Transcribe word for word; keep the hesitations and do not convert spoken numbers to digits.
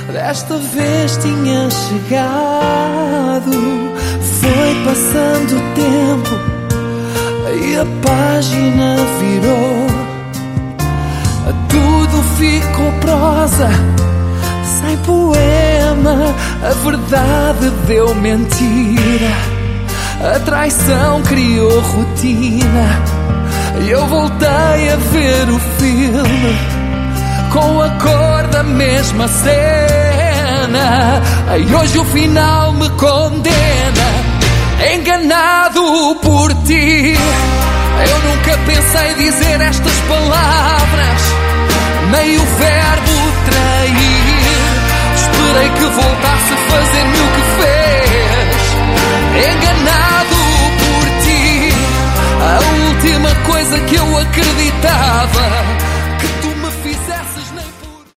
Desta vez tinha chegado. Foi passando o tempo e a página virou. Tudo ficou prosa, sem poema. A verdade deu mentira, a traição criou rotina. E eu voltei a ver o filme com a cor da mesma cena. E hoje o final me condena. Enganado por ti, eu nunca pensei dizer estas palavras, nem o verbo trair. Esperei que voltasse a fazer-me o que fez. Enganado por ti, a última coisa que eu acreditava